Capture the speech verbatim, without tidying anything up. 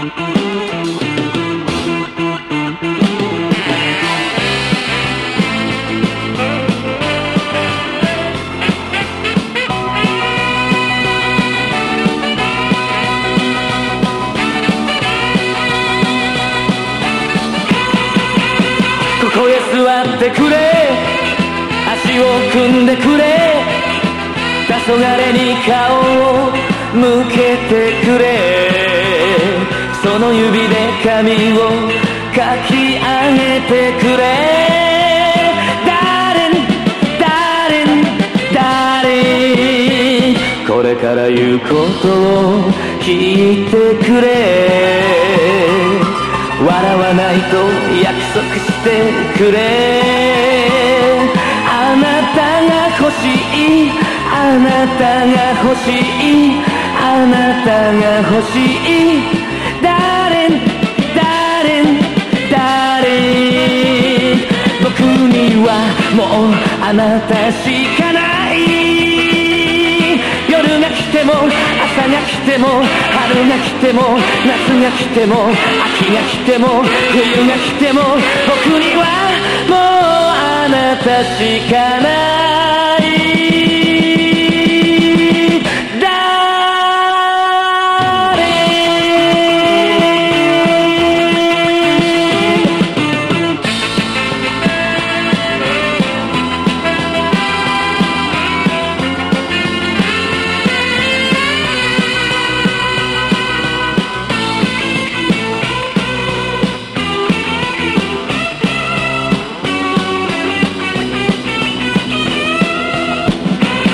ここへ座ってくれ、足を組んでくれ、黄昏に顔を向けてくれ、その指で髪をかき上げてくれ、Darling Darling Darling、これから言うことを聞いてくれ、笑わないと約束してくれ、あなたが欲しい、あなたが欲しい、あなたが欲しい、 Darling Darling Darling、 僕にはもうあなたしかない、夜が来ても朝が来ても春が来ても夏が来ても秋が来ても冬が来ても僕にはもうあなたしかない。